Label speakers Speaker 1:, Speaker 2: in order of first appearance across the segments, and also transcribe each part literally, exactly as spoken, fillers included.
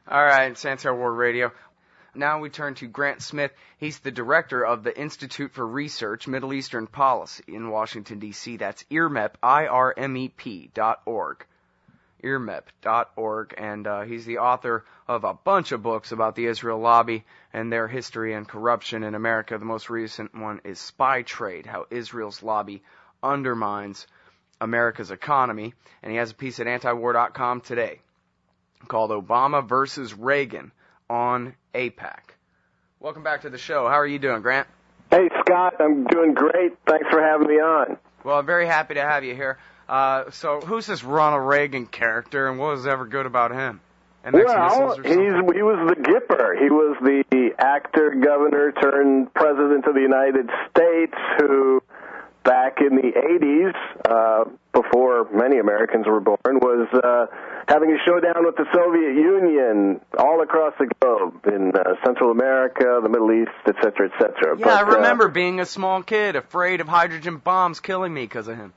Speaker 1: All right, it's Anti-War Radio. Now we turn to Grant Smith. He's the director of the Institute for Research, Middle Eastern Policy in Washington, D C That's I R M E P, I R M E P dot org. I R M E P dot org, and uh, he's the author of a bunch of books about the Israel lobby and their history and corruption in America. The most recent one is Spy Trade, How Israel's Lobby Undermines America's Economy, and he has a piece at anti-war dot com today called Obama versus Reagan on AIPAC. Welcome back to the show. How are you doing, Grant?
Speaker 2: Hey, Scott. I'm doing great. Thanks for having me on.
Speaker 1: Well, I'm very happy to have you here. Uh, so who's this Ronald Reagan character, and what was ever good about him? M X
Speaker 2: well, he's, he was the Gipper. He was the actor, governor, turned president of the United States who, back in the eighties, uh, before many Americans were born, was uh, having a showdown with the Soviet Union all across the globe, in uh, Central America, the Middle East, et cetera, et cetera.
Speaker 1: Yeah,
Speaker 2: but,
Speaker 1: I remember
Speaker 2: uh,
Speaker 1: being a small kid, afraid of hydrogen bombs killing me because of him.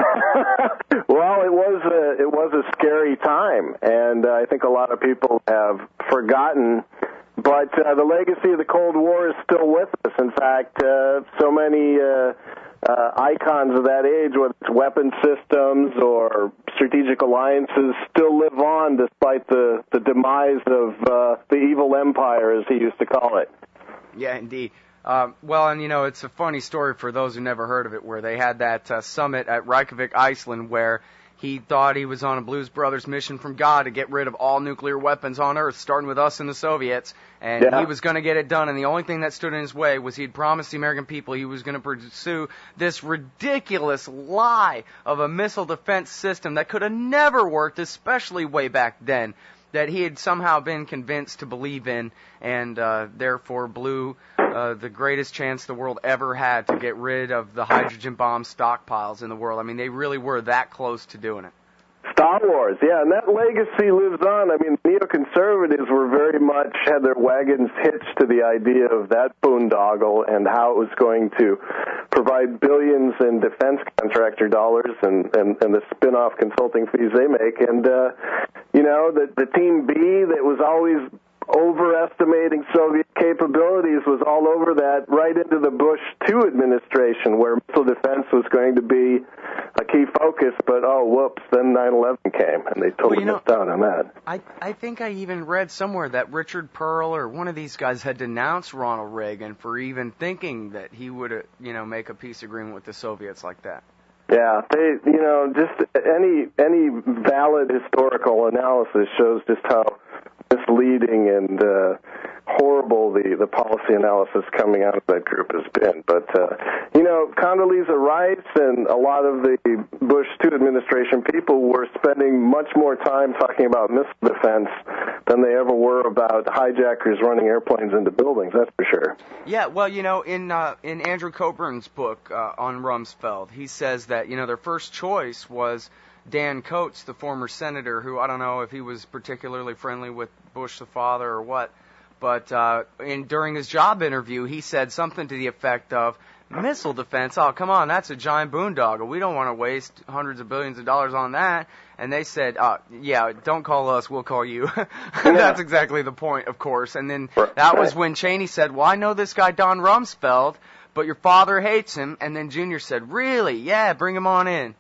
Speaker 2: Well, it was a, it was a scary time, and uh, I think a lot of people have forgotten. But uh, the legacy of the Cold War is still with us. In fact, uh, so many uh, uh, icons of that age, whether it's weapon systems or strategic alliances, still live on despite the, the demise of uh, the evil empire, as he used to call it.
Speaker 1: Yeah, indeed. Uh, well, and, you know, it's a funny story for those who never heard of it, where they had that uh, summit at Reykjavik, Iceland, where he thought he was on a Blues Brothers mission from God to get rid of all nuclear weapons on Earth, starting with us and the Soviets, and
Speaker 2: yeah.
Speaker 1: he was going to get it done, and the only thing that stood in his way was he'd promised the American people he was going to pursue this ridiculous lie of a missile defense system that could have never worked, especially way back then, that he had somehow been convinced to believe in, and uh, therefore blew uh, the greatest chance the world ever had to get rid of the hydrogen bomb stockpiles in the world. I mean, they really were that close to doing it.
Speaker 2: Star Wars, yeah, and that legacy lives on. I mean, neoconservatives were very much, had their wagons hitched to the idea of that boondoggle and how it was going to provide billions in defense contractor dollars and, and, and the spin-off consulting fees they make. And, uh, you know, the, the Team B that was always overestimating Soviet capabilities was all over that, right into the Bush two administration, where missile defense was going to be a key focus, but oh, whoops, then nine eleven came, and they totally
Speaker 1: well, you know,
Speaker 2: missed out on that.
Speaker 1: I, I think I even read somewhere that Richard Pearl or one of these guys had denounced Ronald Reagan for even thinking that he would, uh, you know, make a peace agreement with the Soviets like that.
Speaker 2: Yeah, they, you know, just any any valid historical analysis shows just how misleading and uh, horrible the, the policy analysis coming out of that group has been. But, uh, you know, Condoleezza Rice and a lot of the Bush two administration people were spending much more time talking about missile defense than they ever were about hijackers running airplanes into buildings, that's for sure.
Speaker 1: Yeah, well, you know, in uh, in Andrew Coburn's book uh, on Rumsfeld, he says that, you know, their first choice was Dan Coates, the former senator, who I don't know if he was particularly friendly with Bush the father or what, but uh, in during his job interview, he said something to the effect of, missile defense, oh, come on, that's a giant boondoggle. We don't want to waste hundreds of billions of dollars on that. And they said, uh, yeah, don't call us, we'll call you. That's exactly the point, of course. And then that was when Cheney said, well, I know this guy Don Rumsfeld, but your father hates him. And then Junior said, really? Yeah, bring him on in.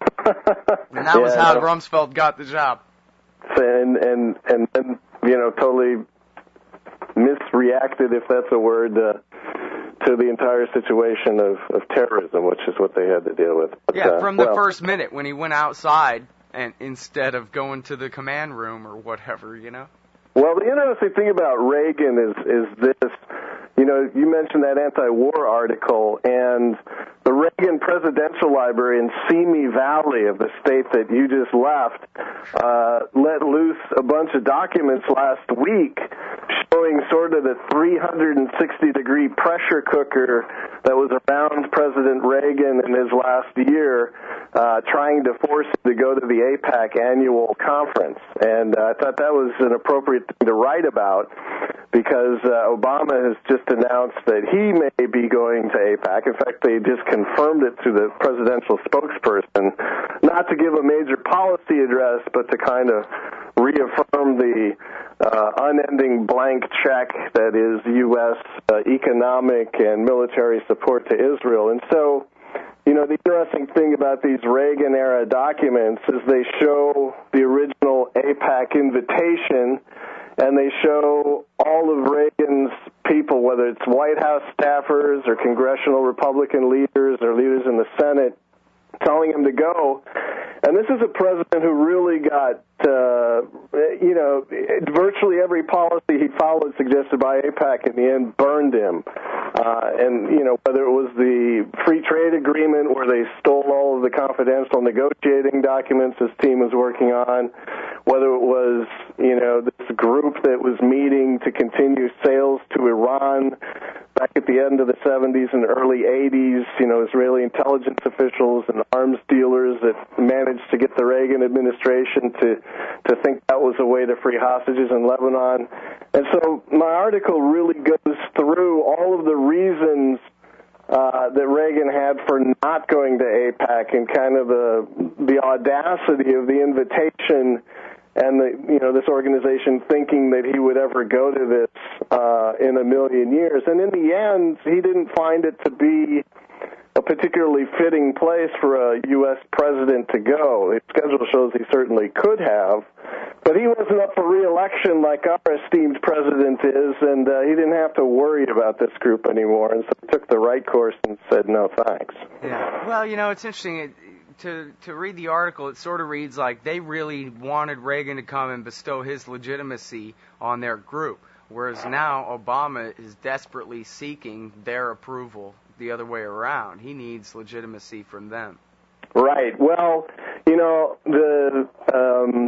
Speaker 1: And that yeah, was how no. Rumsfeld got the job.
Speaker 2: And, and, and, and, you know, totally misreacted, if that's a word, uh, to the entire situation of, of terrorism, which is what they had to deal with. But,
Speaker 1: yeah,
Speaker 2: uh,
Speaker 1: from the
Speaker 2: well,
Speaker 1: first minute when he went outside and instead of going to the command room or whatever, you know?
Speaker 2: Well, the interesting thing about Reagan is is this, you know, you mentioned that anti-war article, and the Reagan Presidential Library in Simi Valley of the state that you just left uh, let loose a bunch of documents last week showing sort of the three hundred sixty degree pressure cooker that was around President Reagan in his last year, uh, trying to force him to go to the AIPAC annual conference. And uh, I thought that was an appropriate thing to write about, because uh, Obama has just announced that he may be going to AIPAC. In fact, they just confirmed it through the presidential spokesperson, not to give a major policy address, but to kind of reaffirm the uh, unending blank check that is U S uh, economic and military support to Israel. And so, you know, the interesting thing about these Reagan-era documents is they show the original AIPAC invitation, and they show all of Reagan's people, whether it's White House staffers or congressional Republican leaders or leaders in the Senate, telling him to go. And this is a president who really got, uh, you know, virtually every policy he followed suggested by AIPAC in the end burned him. Uh, and, you know, whether it was the free trade agreement where they stole all of the confidential negotiating documents his team was working on, whether it was, you know, this group that was meeting to continue sales to Iran back at the end of the seventies and early eighties, you know, Israeli intelligence officials and arms dealers that managed to get the Reagan administration to, to think that was a way to free hostages in Lebanon. And so my article really goes through all of the reasons uh, that Reagan had for not going to AIPAC, and kind of the, the audacity of the invitation and the, you know, this organization thinking that he would ever go to this uh, in a million years. And in the end, he didn't find it to be a particularly fitting place for a U S president to go. His schedule shows he certainly could have, but he wasn't up for re-election like our esteemed president is, and uh, he didn't have to worry about this group anymore, and so he took the right course and said no thanks.
Speaker 1: Yeah. Well, you know, it's interesting. It, To, to read the article, it sort of reads like they really wanted Reagan to come and bestow his legitimacy on their group, whereas now Obama is desperately seeking their approval the other way around. He needs legitimacy from them. Right.
Speaker 2: Well, you know, the um,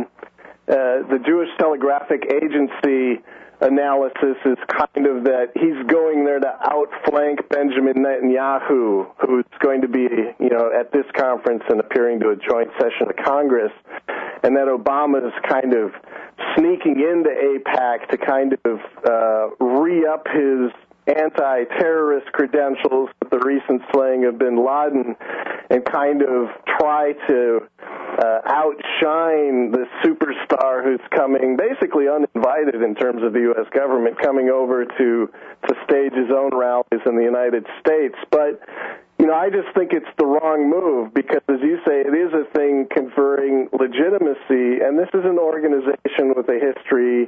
Speaker 2: uh, the Jewish Telegraphic Agency analysis is kind of that he's going there to outflank Benjamin Netanyahu, who's going to be, you know, at this conference and appearing to a joint session of Congress, and that Obama is kind of sneaking into AIPAC to kind of uh, re-up his anti-terrorist credentials with the recent slaying of bin Laden, and kind of try to uh, outshine the superstar who's coming basically uninvited in terms of the U S government, coming over to to stage his own rallies in the United States. But you know, I just think it's the wrong move, because, as you say, it is a thing conferring legitimacy, and this is an organization with a history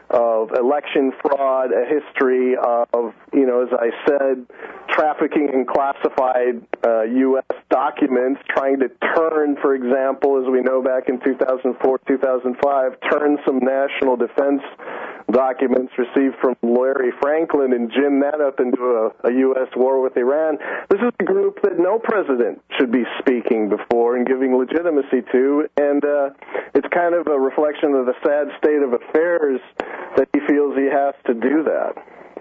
Speaker 2: of election fraud, a history of, you know, as I said, trafficking in classified uh, U S documents, trying to turn, for example, as we know back in two thousand four, two thousand five, turn some national defense documents received from Larry Franklin and gin that up into a, a U S war with Iran. This is a group that no president should be speaking before and giving legitimacy to, and uh, it's kind of a reflection of the sad state of affairs that he feels he has to do that.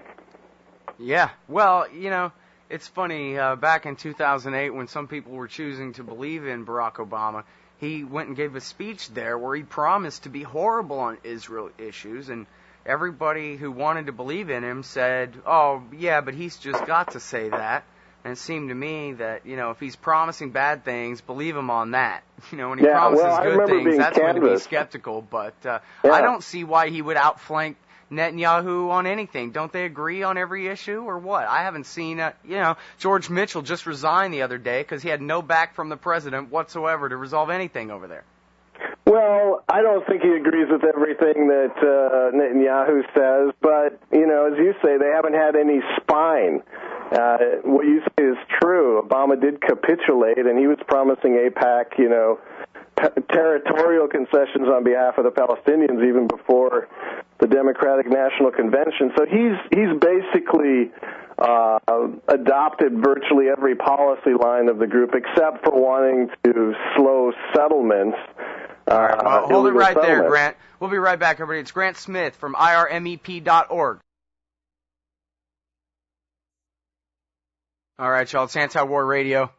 Speaker 1: Yeah, well, you know, it's funny, uh, back in two thousand eight when some people were choosing to believe in Barack Obama, he went and gave a speech there where he promised to be horrible on Israel issues, and everybody who wanted to believe in him said, oh, yeah, but he's just got to say that. And it seemed to me that, you know, if he's promising bad things, believe him on that. You know, when he
Speaker 2: yeah,
Speaker 1: promises
Speaker 2: well,
Speaker 1: good things, that's
Speaker 2: canvassed.
Speaker 1: when to be skeptical. But uh,
Speaker 2: yeah.
Speaker 1: I don't see why he would outflank Netanyahu on anything. Don't they agree on every issue or what? I haven't seen, uh, you know, George Mitchell just resigned the other day because he had no back from the president whatsoever to resolve anything over there.
Speaker 2: Well, I don't think he agrees with everything that uh, Netanyahu says, but, you know, as you say, they haven't had any spine. Uh, what you say is true. Obama did capitulate, and he was promising AIPAC, you know, p- territorial concessions on behalf of the Palestinians even before the Democratic National Convention. So he's he's basically uh, adopted virtually every policy line of the group except for wanting to slow settlements.
Speaker 1: All right, well, hold it right there, Grant. We'll be right back, everybody. It's Grant Smith from I R M E P dot org. All right, y'all. It's Anti-War Radio.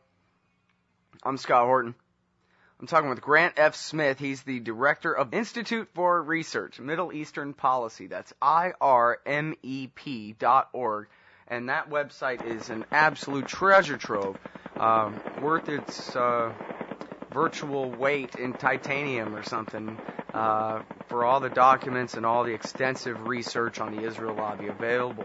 Speaker 1: I'm Scott Horton. I'm talking with Grant F. Smith. He's the director of Institute for Research, Middle Eastern Policy. That's I R M E P dot org. And that website is an absolute treasure trove, um, worth its uh, virtual weight in titanium or something, uh, for all the documents and all the extensive research on the Israel lobby available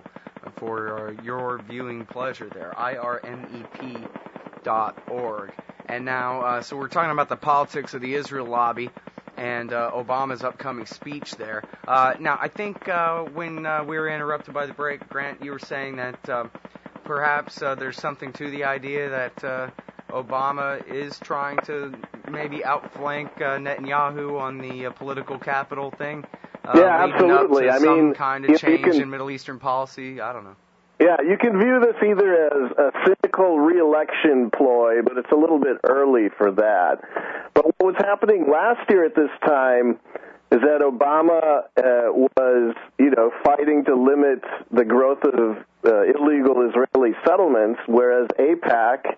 Speaker 1: for uh, your viewing pleasure there. I R M E P dot org. And now, uh, so we're talking about the politics of the Israel lobby and uh, Obama's upcoming speech there. Uh, now, I think uh, when uh, we were interrupted by the break, Grant, you were saying that uh, perhaps uh, there's something to the idea that uh, Obama is trying to maybe outflank uh, Netanyahu on the uh, political capital thing. Uh,
Speaker 2: yeah, absolutely.
Speaker 1: Up to
Speaker 2: I
Speaker 1: some
Speaker 2: mean,
Speaker 1: kind of change
Speaker 2: can...
Speaker 1: in Middle Eastern policy. I don't know.
Speaker 2: Yeah, you can view this either as a cynical re-election ploy, but it's a little bit early for that. But what was happening last year at this time is that Obama uh, was, you know, fighting to limit the growth of uh, illegal Israeli settlements, whereas AIPAC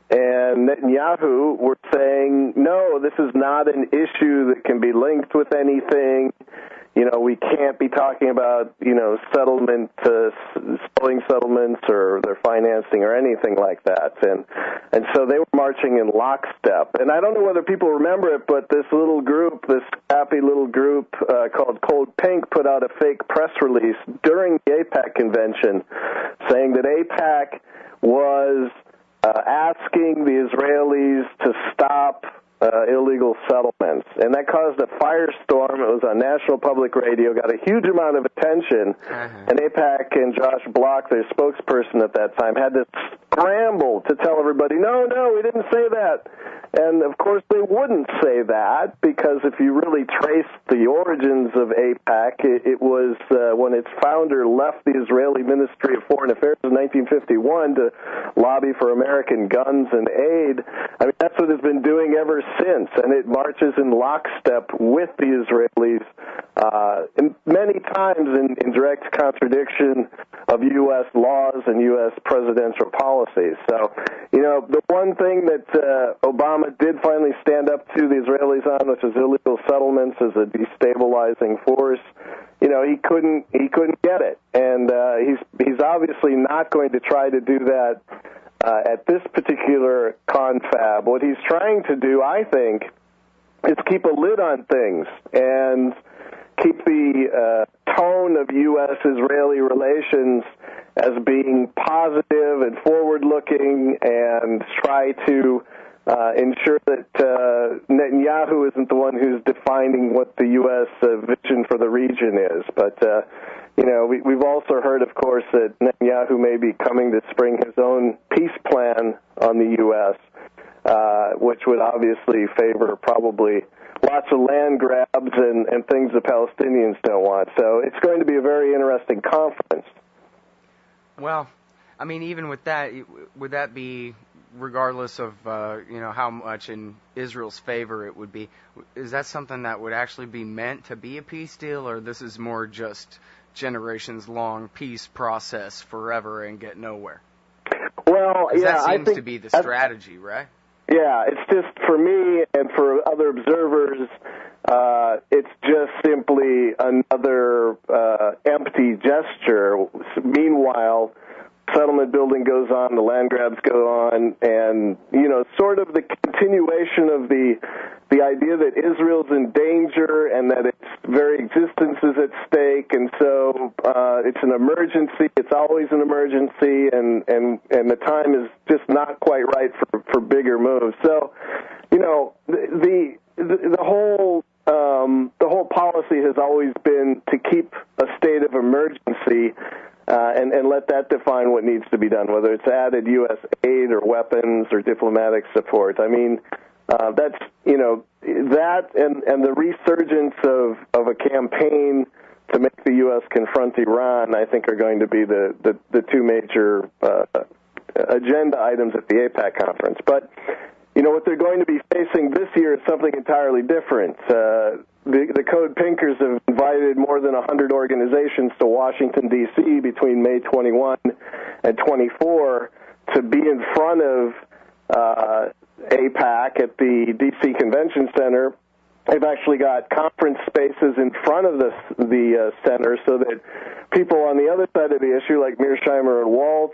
Speaker 2: and Netanyahu were saying, no, this is not an issue that can be linked with anything. You know, we can't be talking about, you know, settlement, uh, selling settlements or their financing or anything like that. And and so they were marching in lockstep. And I don't know whether people remember it, but this little group, this happy little group uh, called Code Pink put out a fake press release during the AIPAC convention saying that AIPAC was uh, asking the Israelis to stop Uh, illegal settlements. And that caused a firestorm. It was on National Public Radio, got a huge amount of attention. Uh-huh. And AIPAC and Josh Block, their spokesperson at that time, had to scramble to tell everybody, no, no, we didn't say that. And, of course, they wouldn't say that because if you really trace the origins of AIPAC, it, it was uh, when its founder left the Israeli Ministry of Foreign Affairs in nineteen fifty-one to lobby for American guns and aid. I mean, that's what it's been doing ever since, and it marches in lockstep with the Israelis, uh, and many times in, in direct contradiction of U S laws and U S presidential policies. So, you know, the one thing that uh, Obama did finally stand up to the Israelis on, which is illegal settlements as a destabilizing force, you know, he couldn't he couldn't get it, and uh, he's he's obviously not going to try to do that Uh, at this particular confab. What he's trying to do, I think, is keep a lid on things and keep the uh, tone of U S-Israeli relations as being positive and forward-looking and try to uh, ensure that uh, Netanyahu isn't the one who's defining what the U S uh, vision for the region is. But uh, You know, we, we've also heard, of course, that Netanyahu may be coming to spring his own peace plan on the U S, uh, which would obviously favor probably lots of land grabs and, and things the Palestinians don't want. So it's going to be a very interesting conference.
Speaker 1: Well, I mean, even with that, would that be regardless of, uh, you know, how much in Israel's favor it would be? Is that something that would actually be meant to be a peace deal, or this is more just generations-long peace process forever and get nowhere?
Speaker 2: Well, yeah,
Speaker 1: that seems
Speaker 2: I think
Speaker 1: to be the strategy, right?
Speaker 2: Yeah, it's just for me and for other observers, uh, it's just simply another uh, empty gesture. Meanwhile, settlement building goes on, the land grabs go on, and, you know, sort of the continuation of the the idea that Israel's in danger and that its very existence is at stake, and so uh, it's an emergency. It's always an emergency, and, and, and the time is just not quite right for, for bigger moves. So, you know, the the, the whole um, the whole policy has always been to keep a state of emergency. Uh, and, and let that define what needs to be done, whether it's added U S aid or weapons or diplomatic support. I mean, uh, that's, you know, that and, and the resurgence of, of a campaign to make the U S confront Iran, I think, are going to be the, the, the two major uh, agenda items at the AIPAC conference. But, you know, what they're going to be facing this year is something entirely different. Uh, The, the Code Pinkers have invited more than one hundred organizations to Washington, D C between May twenty-first and twenty-fourth to be in front of uh, AIPAC at the D C Convention Center. They've actually got conference spaces in front of the, the uh, center so that people on the other side of the issue, like Mearsheimer and Waltz,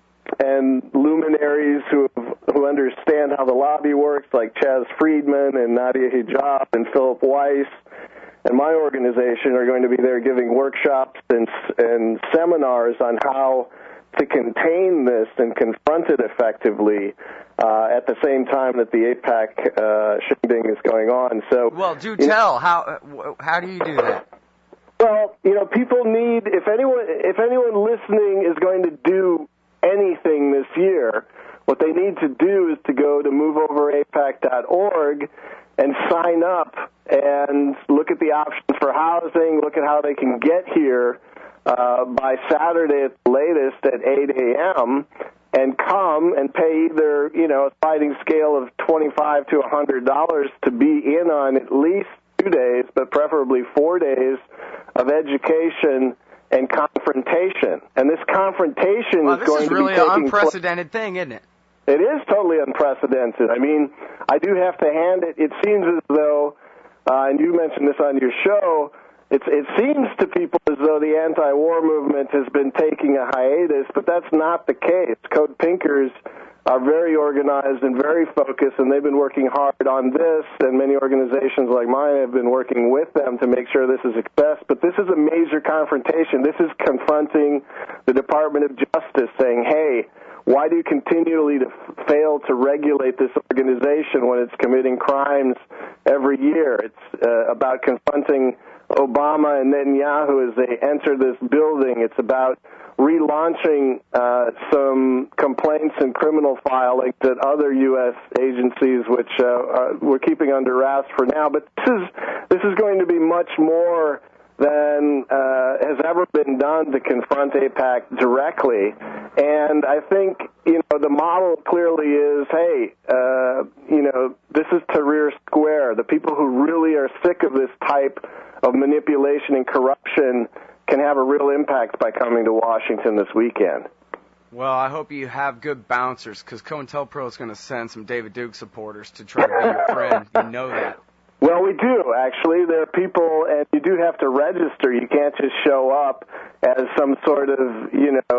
Speaker 2: and luminaries who who understand how the lobby works, like Chaz Friedman and Nadia Hijab and Philip Weiss, and my organization are going to be there giving workshops and and seminars on how to contain this and confront it effectively uh, at the same time that the AIPAC uh, shindig is going on. So,
Speaker 1: well, do tell how how do you do that?
Speaker 2: Well, you know, people need if anyone if anyone listening is going to do anything this year, what they need to do is to go to move over A I PAC dot org and sign up and look at the options for housing, look at how they can get here uh, by Saturday at the latest at eight a.m. and come and pay either, you know, a sliding scale of twenty-five to one hundred dollars to be in on at least two days, but preferably four days of education and confrontation. And this confrontation
Speaker 1: well,
Speaker 2: is
Speaker 1: this
Speaker 2: going
Speaker 1: is
Speaker 2: to
Speaker 1: really
Speaker 2: be taking
Speaker 1: an unprecedented pl- thing, isn't it?
Speaker 2: It is totally unprecedented. I mean, I do have to hand it. It seems as though, uh, and you mentioned this on your show, it's, it seems to people as though the anti-war movement has been taking a hiatus, but that's not the case. Code Pinkers are very organized and very focused, and they've been working hard on this, and many organizations like mine have been working with them to make sure this is a success. But this is a major confrontation. This is confronting the Department of Justice, saying, hey, why do you continually to f- fail to regulate this organization when it's committing crimes every year? It's uh, about confronting Obama and Netanyahu as they enter this building. It's about relaunching uh, some complaints and criminal filings at other U S agencies, which uh, are, we're keeping under wraps for now. But this is this is going to be much more than uh, has ever been done to confront AIPAC directly. And I think, you know, the model clearly is, hey, uh, you know, this is Tahrir Square. The people who really are sick of this type of manipulation and corruption can have a real impact by coming to Washington this weekend.
Speaker 1: Well, I hope you have good bouncers, because COINTELPRO is going to send some David Duke supporters to try to be your friend. You know that.
Speaker 2: Well, we do, actually. There are people, and you do have to register. You can't just show up as some sort of, you know,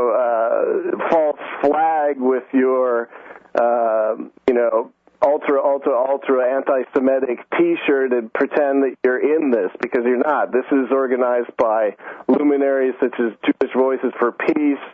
Speaker 2: uh, false flag with your, uh, you know, ultra, ultra, ultra anti-Semitic T-shirt and pretend that you're in this, because you're not. This is organized by luminaries such as Jewish Voices for Peace,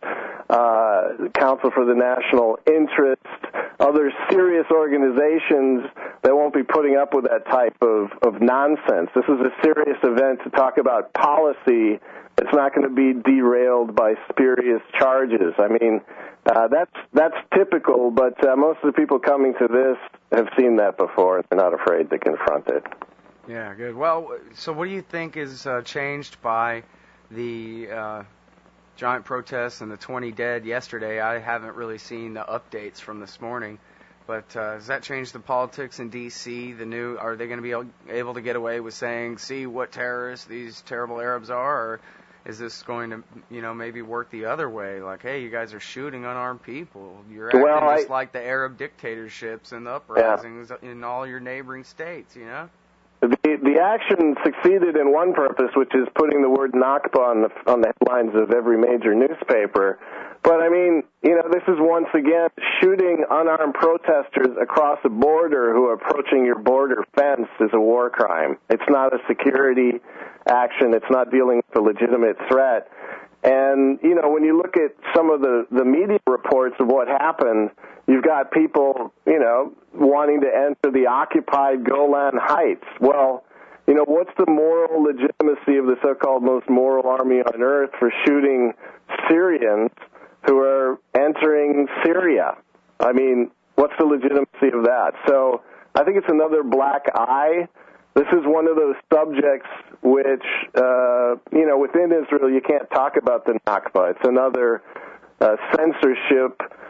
Speaker 2: uh, Council for the National Interest, other serious organizations that won't be putting up with that type of, of nonsense. This is a serious event to talk about policy. It's not going to be derailed by spurious charges. I mean, uh, that's that's typical, but uh, most of the people coming to this have seen that before, and they're not afraid to confront it.
Speaker 1: Yeah, good. Well, so what do you think is uh, changed by the uh, giant protests and the twenty dead yesterday? I haven't really seen the updates from this morning, but uh, does that change the politics in D C? The new, are they going to be able to get away with saying, see what terrorists these terrible Arabs are, or is this going to, you know, maybe work the other way? Like, hey, you guys are shooting unarmed people. You're acting
Speaker 2: well,
Speaker 1: just
Speaker 2: I,
Speaker 1: like the Arab dictatorships and the uprisings yeah. in all your neighboring states, you know?
Speaker 2: The, the action succeeded in one purpose, which is putting the word Nakba on the, on the headlines of every major newspaper. But, I mean, you know, this is once again shooting unarmed protesters across the border who are approaching your border fence is a war crime. It's not a security action. It's not dealing with a legitimate threat. And, you know, when you look at some of the, the media reports of what happened, you've got people, you know, wanting to enter the occupied Golan Heights. Well, you know, what's the moral legitimacy of the so-called most moral army on earth for shooting Syrians who are entering Syria? I mean, what's the legitimacy of that? So I think it's another black eye. This is one of those subjects which, uh, you know, within Israel you can't talk about the Nakba. It's another uh, censorship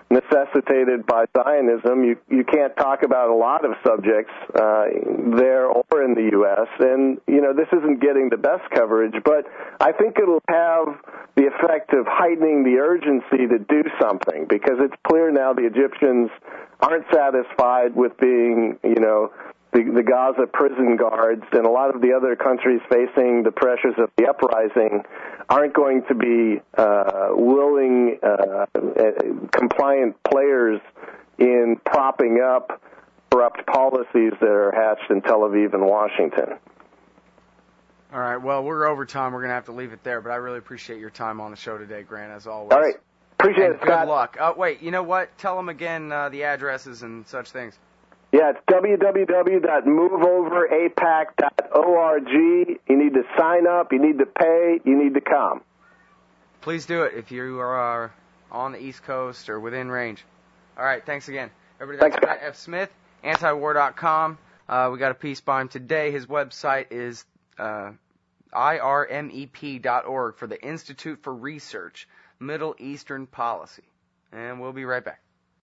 Speaker 2: necessitated by Zionism. You you can't talk about a lot of subjects uh, there or in the U S And you know, this isn't getting the best coverage, but I think it'll have the effect of heightening the urgency to do something, because it's clear now the Egyptians aren't satisfied with being, you know, the, the Gaza prison guards, and a lot of the other countries facing the pressures of the uprising aren't going to be uh, willing, uh, compliant players in propping up corrupt policies that are hatched in Tel Aviv and Washington.
Speaker 1: All right, well, we're over time. We're going to have to leave it there, but I really appreciate your time on the show today, Grant, as always.
Speaker 2: All right. Appreciate
Speaker 1: and
Speaker 2: it, Scott.
Speaker 1: Good luck. Uh, wait, you know what? Tell them again uh, the addresses and such things.
Speaker 2: Yeah, it's w w w dot move over a pac dot org. You need to sign up. You need to pay. You need to come.
Speaker 1: Please do it if you are on the East Coast or within range. All right, thanks again. Everybody, that's Matt F. Smith, antiwar dot com. Uh, we got a piece by him today. His website is uh, I R M E P dot org for the Institute for Research, Middle Eastern Policy. And we'll be right back.